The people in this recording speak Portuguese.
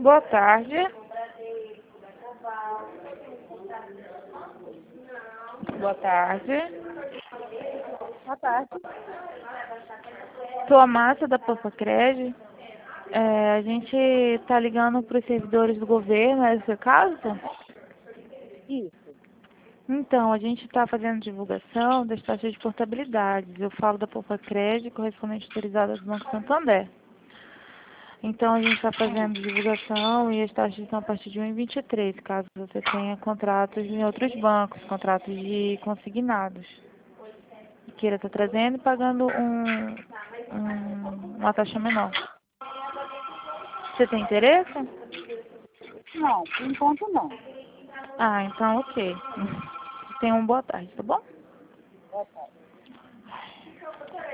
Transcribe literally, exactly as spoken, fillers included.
Boa tarde. Boa tarde. Boa tarde. Sou a Márcia da Porfacred. É, a gente está ligando para os servidores do governo, é esse o caso? Isso. Então, a gente está fazendo divulgação das taxas de portabilidade. Eu falo da Porfacred, correspondente autorizada do Banco Santander. Então, a gente está fazendo divulgação e as taxas estão a partir de um vírgula vinte e três, caso você tenha contratos em outros bancos, contratos de consignados. E queira estar trazendo e pagando um, um, uma taxa menor. Você tem interesse? Não, por enquanto não. Ah, então ok. Tenha uma boa tarde, tá bom? Boa tarde.